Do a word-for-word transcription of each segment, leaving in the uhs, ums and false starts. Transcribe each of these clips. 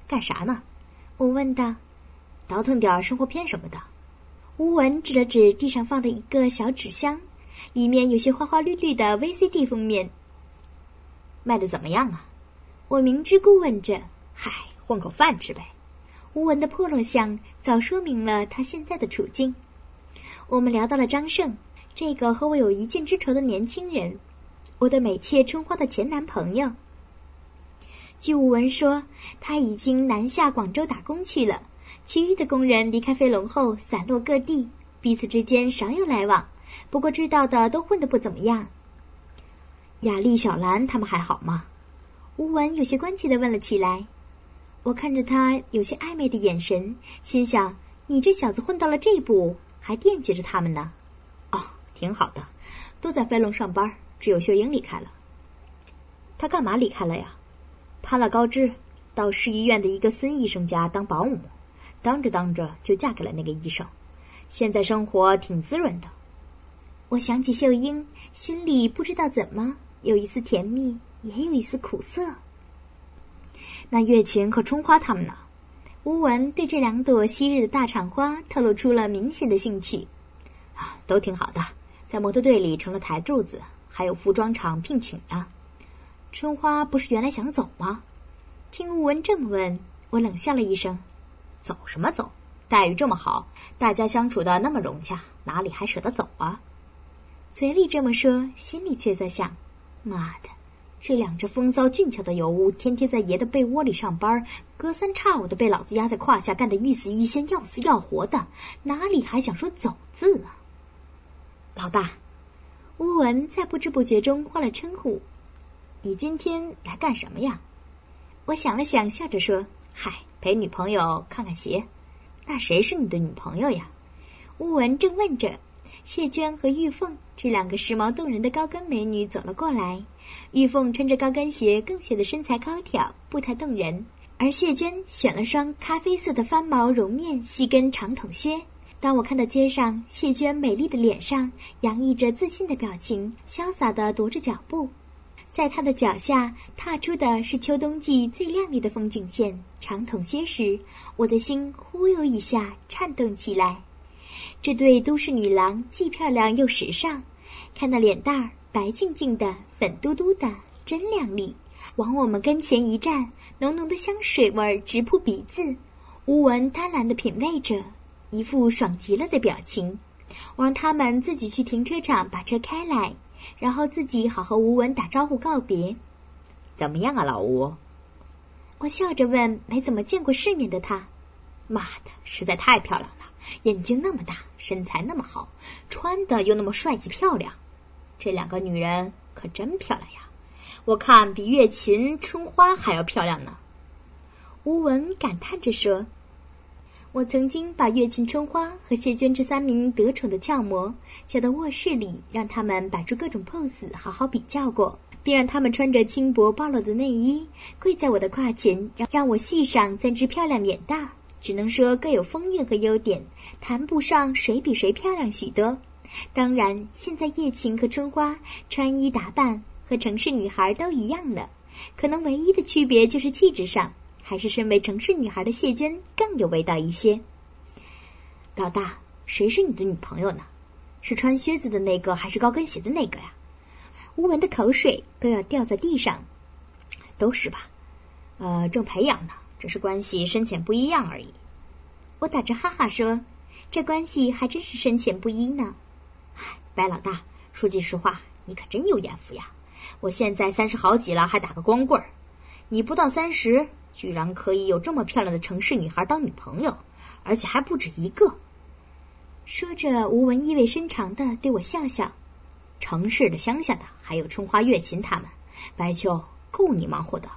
干啥呢？我问道。倒腾点生活片什么的。吴文指了指地上放的一个小纸箱，里面有些花花绿绿的 V C D 封面。卖得怎么样啊？我明知故问着。嗨，混口饭吃呗。吴文的破落相早说明了他现在的处境。我们聊到了张胜，这个和我有一箭之仇的年轻人，我的美妾春花的前男朋友。据吴文说，他已经南下广州打工去了，其余的工人离开飞龙后散落各地，彼此之间少有来往，不过知道的都混得不怎么样。雅丽、小兰他们还好吗？吴文有些关切地问了起来。我看着他有些暧昧的眼神，心想，你这小子混到了这步，还惦记着他们呢。哦，挺好的，都在飞龙上班，只有秀英离开了。他干嘛离开了呀？攀了高枝，到市医院的一个孙医生家当保姆，当着当着就嫁给了那个医生，现在生活挺滋润的。我想起秀英，心里不知道怎么有一丝甜蜜，也有一丝苦涩。那月琴和春花他们呢？吴文对这两朵昔日的大厂花透露出了明显的兴趣。啊，都挺好的，在模特队里成了台柱子，还有服装厂聘请呢。春花不是原来想走吗？听吴文这么问，我冷笑了一声。走什么走？待遇这么好，大家相处的那么融洽，哪里还舍得走啊？嘴里这么说，心里却在想，妈的，这两只风骚俊俏的尤物天天在爷的被窝里上班，隔三差五的被老子压在胯下干得欲死欲仙要死要活的，哪里还想说走字啊？老大，吴文在不知不觉中换了称呼。你今天来干什么呀？我想了想，笑着说，嗨，陪女朋友看看鞋。那谁是你的女朋友呀？吴文正问着，谢娟和玉凤这两个时髦动人的高跟美女走了过来。玉凤穿着高跟鞋更显得身材高挑，步态动人，而谢娟选了双咖啡色的翻毛绒面细跟长筒靴。当我看到街上谢娟美丽的脸上洋溢着自信的表情，潇洒地踱着脚步，在她的脚下踏出的是秋冬季最亮丽的风景线长筒靴时，我的心忽悠一下颤动起来。这对都市女郎既漂亮又时尚，看那脸蛋儿白净净的粉嘟嘟的真靓丽，往我们跟前一站，浓浓的香水味直扑鼻子。吴文贪婪地品味着，一副爽极了的表情。我让他们自己去停车场把车开来，然后自己好和吴文打招呼告别。怎么样啊，老吴？我笑着问没怎么见过世面的他。妈的，实在太漂亮了，眼睛那么大，身材那么好，穿的又那么帅气漂亮。这两个女人可真漂亮呀，我看比月琴、春花还要漂亮呢。吴文感叹着说。我曾经把月琴、春花和谢娟这三名得宠的俏模叫到卧室里，让他们摆出各种 pose 好好比较过，并让他们穿着轻薄暴露的内衣跪在我的胯前，让我细赏三只漂亮脸蛋，只能说各有风韵和优点，谈不上谁比谁漂亮许多。当然现在月琴和春花穿衣打扮和城市女孩都一样了，可能唯一的区别就是气质上，还是身为城市女孩的谢娟更有味道一些。老大，谁是你的女朋友呢？是穿靴子的那个还是高跟鞋的那个呀？吴文的口水都要掉在地上。都是吧，呃，正培养呢，只是关系深浅不一样而已。我打着哈哈说，这关系还真是深浅不一呢。唉，白老大，说句实话，你可真有眼福呀，我现在三十好几了，还打个光棍儿，你不到三十居然可以有这么漂亮的城市女孩当女朋友，而且还不止一个。说着，吴文意味深长地对我笑笑。城市的、乡下的，还有春花、月琴他们，白秋够你忙活的。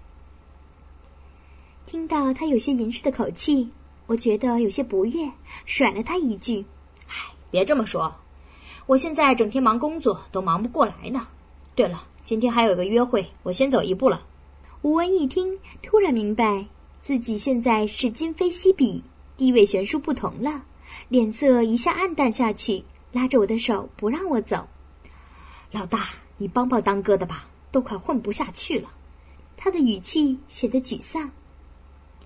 听到他有些淫世的口气，我觉得有些不悦，甩了他一句：唉，别这么说，我现在整天忙工作，都忙不过来呢。对了，今天还有个约会，我先走一步了。吴文一听，突然明白自己现在是今非昔比，地位悬殊不同了，脸色一下暗淡下去，拉着我的手不让我走。老大，你帮帮当哥的吧，都快混不下去了。他的语气显得沮丧。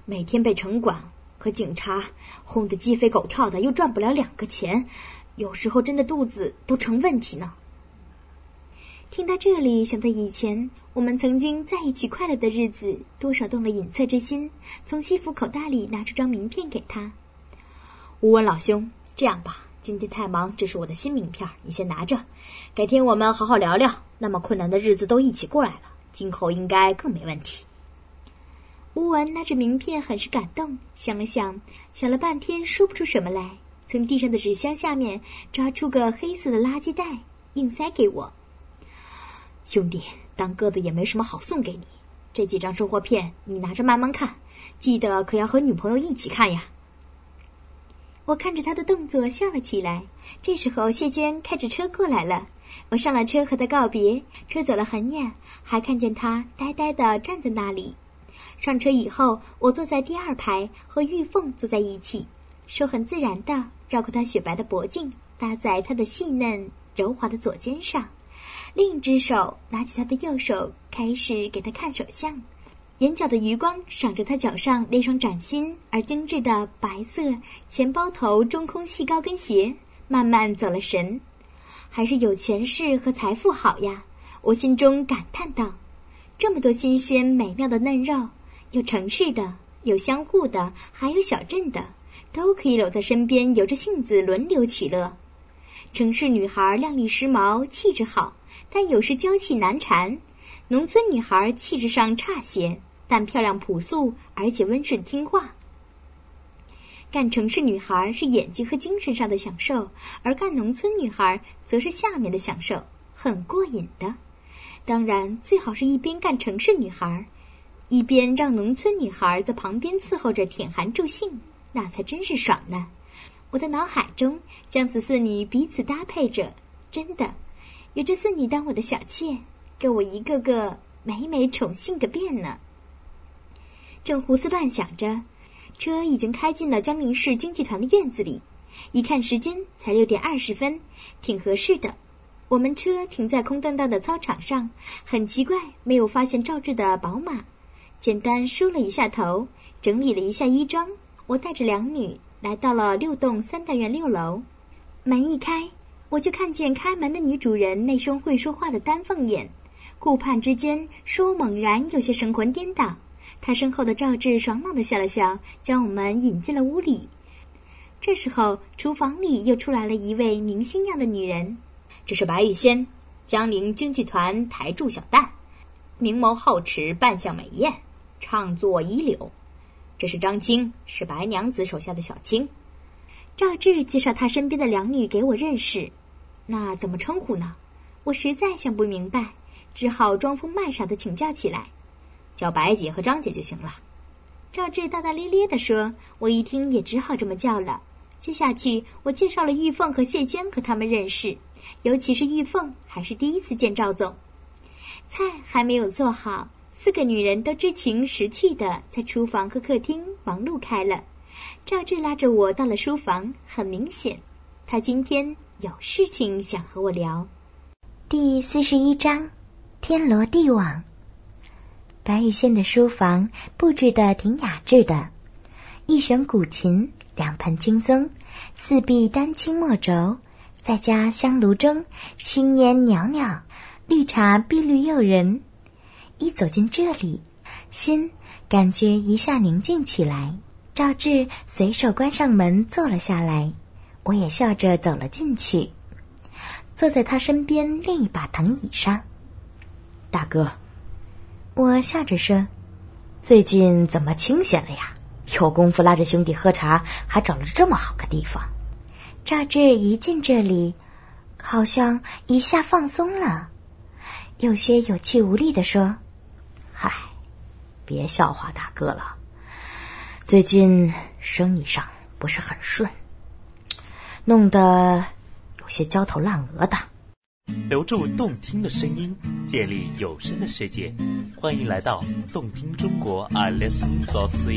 每天被城管和警察轰得鸡飞狗跳的，又赚不了两个钱，有时候真的肚子都成问题呢。听到这里，想到以前我们曾经在一起快乐的日子，多少动了隐恻之心，从西服口袋里拿出张名片给他。吴文老兄，这样吧，今天太忙，这是我的新名片，你先拿着，改天我们好好聊聊，那么困难的日子都一起过来了，今后应该更没问题。吴文拿着名片很是感动，想了想，想了半天说不出什么来，从地上的纸箱下面抓出个黑色的垃圾袋，硬塞给我。兄弟，当哥的也没什么好送给你，这几张生活片你拿着慢慢看，记得可要和女朋友一起看呀。我看着他的动作笑了起来。这时候谢娟开着车过来了，我上了车和他告别，车走了很远，还看见他呆呆地站在那里。上车以后，我坐在第二排，和玉凤坐在一起，手很自然地绕过他雪白的脖颈，搭在他的细嫩柔滑的左肩上，另一只手拿起他的右手，开始给他看手相。眼角的余光赏着他脚上那双崭新而精致的白色钱包头中空细高跟鞋，慢慢走了神。还是有权势和财富好呀，我心中感叹道。这么多新鲜美妙的嫩肉，有城市的，有相互的，还有小镇的，都可以搂在身边，由着性子轮流取乐。城市女孩靓丽时髦，气质好，但有时娇气难缠；农村女孩气质上差些，但漂亮朴素，而且温顺听话。干城市女孩是眼睛和精神上的享受，而干农村女孩则是下面的享受，很过瘾的。当然，最好是一边干城市女孩，一边让农村女孩在旁边伺候着舔寒助兴，那才真是爽呢。我的脑海中将此四女彼此搭配着，真的有这四女当我的小妾，给我一个个美美宠幸个遍呢。正胡思乱想着，车已经开进了江宁市京剧团的院子里，一看时间才六点二十分，挺合适的。我们车停在空荡荡的操场上，很奇怪没有发现赵志的宝马。简单梳了一下头，整理了一下衣装，我带着两女来到了六栋三单元六楼。门一开，我就看见开门的女主人那双会说话的丹凤眼，顾盼之间说猛然有些神魂颠倒。他身后的赵志爽朗地笑了笑，将我们引进了屋里。这时候厨房里又出来了一位明星样的女人，这是白玉仙，江宁京剧团台柱小旦，明眸皓齿，扮相美艳，唱作一流。这是张青，是白娘子手下的小青。赵志介绍他身边的两女给我认识，那怎么称呼呢？我实在想不明白，只好装疯卖傻的请教起来，叫白姐和张姐就行了。赵志大大咧咧地说，我一听也只好这么叫了。接下去我介绍了玉凤和谢娟和他们认识，尤其是玉凤还是第一次见赵总。菜还没有做好，四个女人都知情识趣的在厨房和客厅忙碌开了。赵志拉着我到了书房，很明显他今天有事情想和我聊。第四十一章，天罗地网。白玉仙的书房布置得挺雅致的，一弦古琴，两盆青松，四壁丹青墨轴，再加香炉中青烟袅袅，绿茶碧绿诱人。一走进这里，心感觉一下宁静起来。赵志随手关上门坐了下来，我也笑着走了进去，坐在他身边另一把藤椅上。 大哥， 我笑着说， 最近怎么清闲了呀？有功夫拉着兄弟喝茶，还找了这么好个地方。 赵志一进这里，好像一下放松了，有些有气无力地说， 嗨，别笑话大哥了，最近生意上不是很顺，弄得有些焦头烂额的。 留住动听的声音，建立有声的世界，欢迎来到动听中国 I listen dot C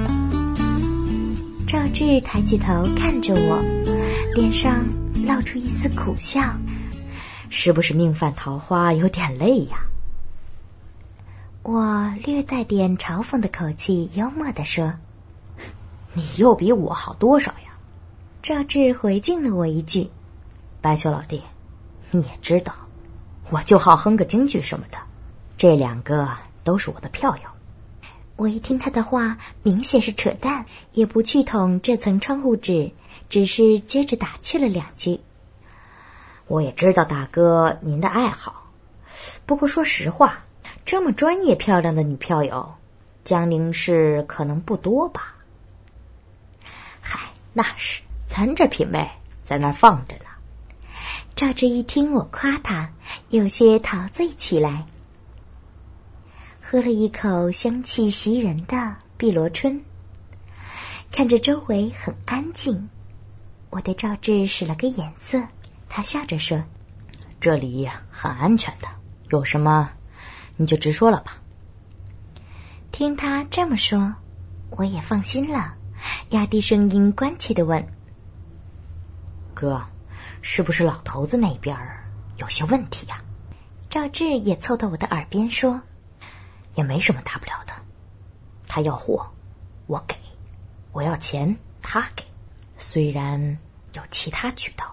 N。 赵志抬起头看着我，脸上露出一丝苦笑， 是不是命犯桃花有点累呀？ 我略带点嘲讽的口气幽默地说， 你又比我好多少呀？ 赵志回敬了我一句， 白球老弟，你也知道，我就好哼个京剧什么的，这两个都是我的票友。 我一听他的话，明显是扯淡，也不去捅这层窗户纸，只是接着打趣了两句。 我也知道大哥您的爱好，不过说实话，这么专业漂亮的女票友，江宁市可能不多吧？嗨，那是咱这品味在那儿放着呢。 赵志一听我夸他，有些陶醉起来。喝了一口香气袭人的碧螺春，看着周围很安静，我对赵志使了个眼色，他笑着说， 这里很安全的，有什么你就直说了吧。 听他这么说，我也放心了，压低声音关切地问， 哥，是不是老头子那边有些问题呀？ 赵志也凑到我的耳边说， 也没什么大不了的，他要货我给，我要钱他给，虽然有其他渠道，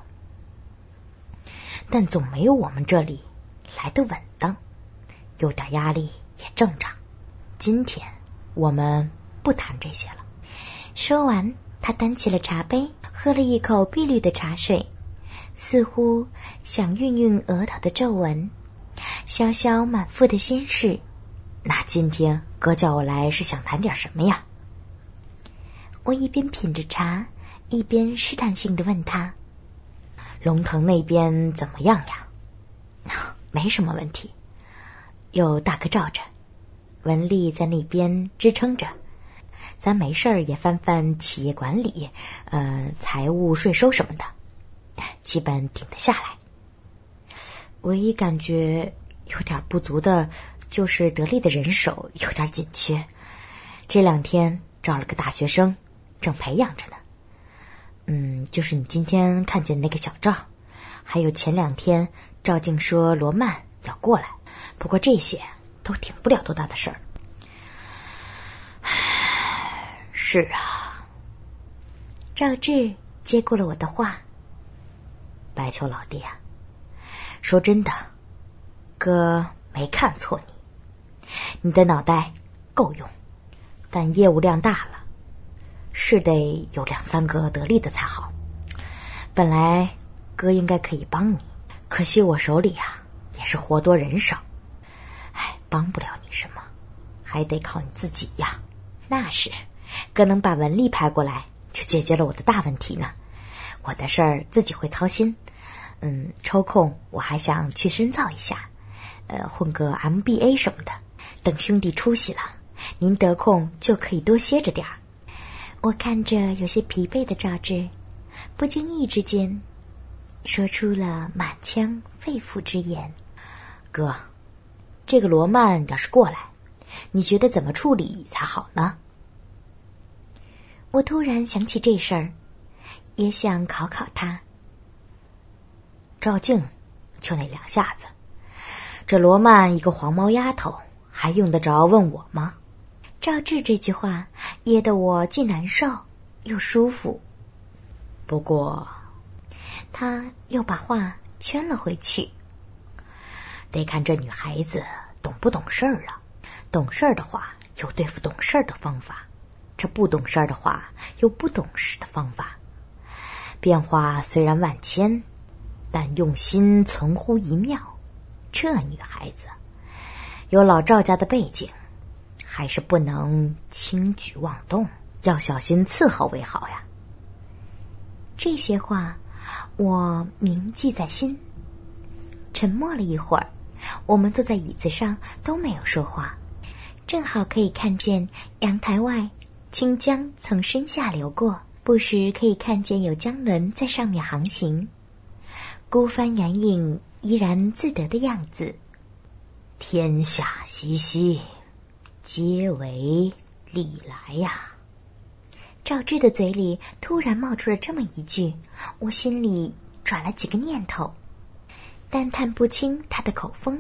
但总没有我们这里来得稳当，有点压力也正常。今天我们不谈这些了。 说完，他端起了茶杯，喝了一口碧绿的茶水，似乎想晕晕额头的皱纹，消消满腹的心事。 那今天哥叫我来是想谈点什么呀？ 我一边品着茶，一边试探性地问他， 龙腾那边怎么样呀？ 没什么问题，有大哥罩着，文丽在那边支撑着，咱没事儿也翻翻企业管理、呃财务、税收什么的，基本顶得下来。 唯一感觉有点不足的就是得力的人手有点紧缺，这两天招了个大学生，正培养着呢。嗯，就是你今天看见那个小赵，还有前两天赵静说罗曼要过来，不过这些都顶不了多大的事儿。是啊， 赵志接过了我的话， 白秋老弟啊，说真的，哥没看错你。你的脑袋够用，但业务量大了，是得有两三个得力的才好。本来哥应该可以帮你，可惜我手里啊也是活多人少，哎，帮不了你什么，还得靠你自己呀。 那是，哥能把文丽派过来，就解决了我的大问题呢。我的事儿自己会操心，嗯，抽空我还想去深造一下，呃，混个 M B A 什么的。等兄弟出息了，您得空就可以多歇着点儿。我看着有些疲惫的赵志，不经意之间说出了满腔肺腑之言。 哥，这个罗曼要是过来，你觉得怎么处理才好呢？ 我突然想起这事儿，也想考考他。 赵静就那两下子，这罗曼一个黄毛丫头还用得着问我吗？ 赵志这句话噎得我既难受又舒服。 不过他又把话圈了回去， 得看这女孩子懂不懂事儿啊。懂事儿的话有对付懂事儿的方法，这不懂事儿的话有不懂事的方法。变化虽然万千，但用心存乎一妙。这女孩子有老赵家的背景，还是不能轻举妄动，要小心伺候为好呀。 这些话我铭记在心。沉默了一会儿，我们坐在椅子上都没有说话，正好可以看见阳台外清江从身下流过，不时可以看见有江轮在上面航行，孤帆远影依然自得的样子。 天下熙熙，皆为利来呀。 赵志的嘴里突然冒出了这么一句，我心里转了几个念头，但探不清他的口风，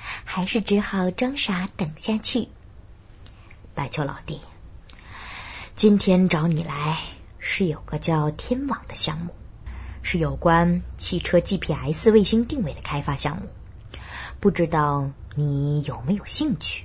还是只好装傻等下去。白秋老弟，今天找你来是有个叫天网的项目，是有关汽车 G P S 卫星定位的开发项目，不知道你有没有兴趣？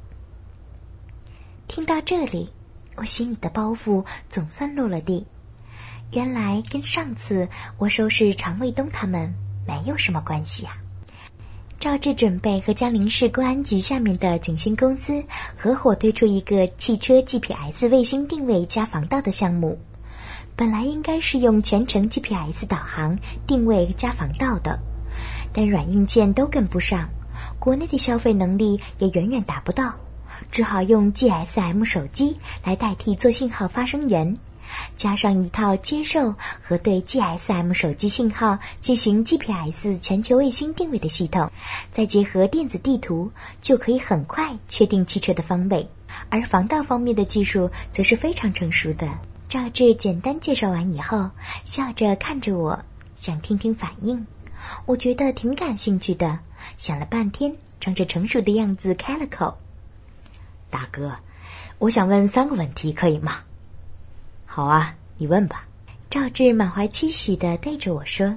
听到这里，我心里的包袱总算落了地。原来跟上次我收拾常卫东他们没有什么关系啊。赵志准备和江陵市公安局下面的景星公司合伙推出一个汽车 G P S 卫星定位加防盗的项目，本来应该是用全程 G P S 导航、定位加防盗的，但软硬件都跟不上，国内的消费能力也远远达不到，只好用 G S M 手机来代替做信号发声源，加上一套接受和对 G S M 手机信号进行 G P S 全球卫星定位的系统，再结合电子地图，就可以很快确定汽车的方位。而防盗方面的技术则是非常成熟的。赵志简单介绍完以后，笑着看着我，想听听反应。我觉得挺感兴趣的，想了半天，装着成熟的样子开了口： 大哥，我想问三个问题，可以吗？好啊，你问吧。 赵志满怀期许地对着我说：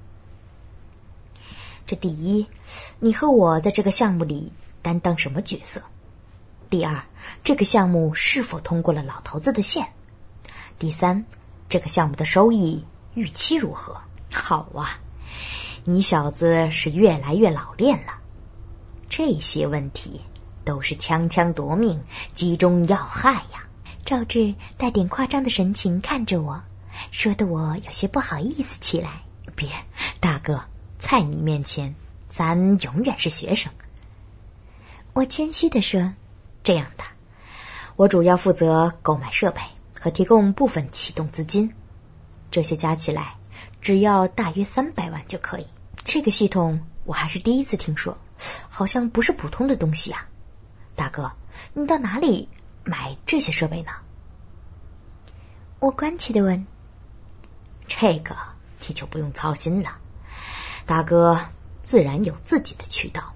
这第一，你和我在这个项目里担当什么角色？第二，这个项目是否通过了老头子的线？第三，这个项目的收益预期如何？好啊，你小子是越来越老练了。这些问题都是枪枪夺命，击中要害呀。 赵志带点夸张的神情看着我，说得我有些不好意思起来。 别，大哥，在你面前咱永远是学生。 我谦虚地说： 这样的，我主要负责购买设备和提供部分启动资金，这些加起来只要大约三百万就可以。这个系统我还是第一次听说，好像不是普通的东西啊。大哥，你到哪里买这些设备呢？ 我关切地问。 这个你就不用操心了，大哥自然有自己的渠道。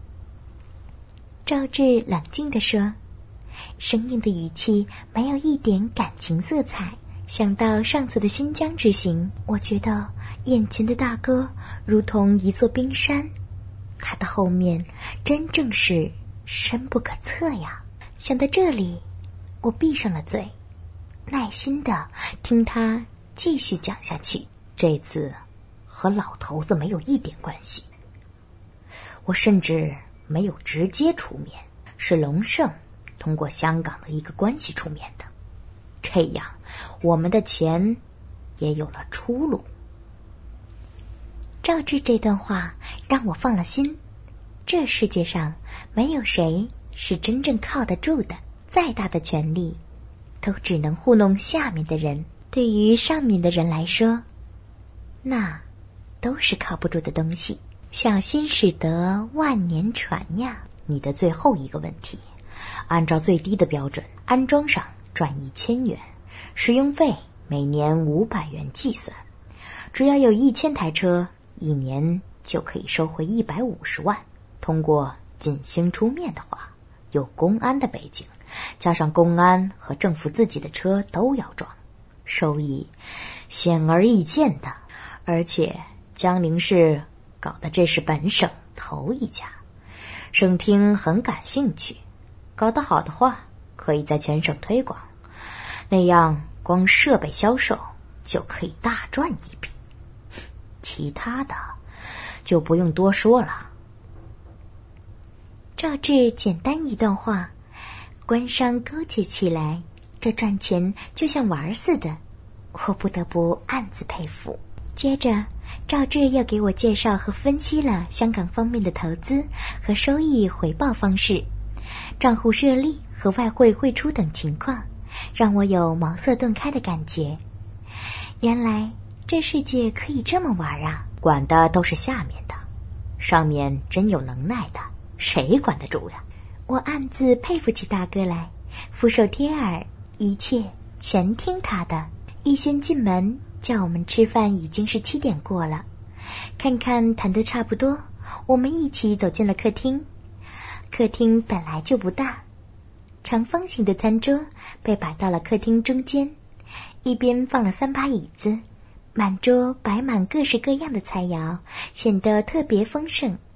赵志冷静地说，生硬的语气没有一点感情色彩。想到上次的新疆之行，我觉得眼前的大哥如同一座冰山，他的后面真正是深不可测呀。想到这里，我闭上了嘴，耐心的听他继续讲下去。 这次和老头子没有一点关系，我甚至没有直接出面，是龙盛通过香港的一个关系出面的，这样我们的钱也有了出路。 赵志这段话让我放了心，这世界上没有谁是真正靠得住的，再大的权力都只能糊弄下面的人，对于上面的人来说，那都是靠不住的东西。小心驶得万年船呀。 你的最后一个问题，按照最低的标准，安装上赚一千元，使用费每年五百元计算，只要有一千台车，一年就可以收回一百五十万。通过锦星出面的话，有公安的背景，加上公安和政府自己的车都要装，收益显而易见的。而且江陵市搞的这是本省头一家，省厅很感兴趣，搞得好的话可以在全省推广，那样光设备销售就可以大赚一笔，其他的就不用多说了。 赵志简单一段话，官商勾结起来，这赚钱就像玩似的，我不得不暗自佩服。接着赵志又给我介绍和分析了香港方面的投资和收益回报方式，账户设立和外汇汇出等情况，让我有茅塞顿开的感觉。原来这世界可以这么玩啊！ 管的都是下面的，上面真有能耐的，谁管得住呀？ 我暗自佩服起大哥来，俯首贴耳，一切全听他的。一先进门叫我们吃饭已经是七点过了，看看谈得差不多， 我们一起走进了客厅。客厅本来就不大，长方形的餐桌被摆到了客厅中间，一边放了三把椅子，满桌摆满各式各样的菜肴，显得特别丰盛。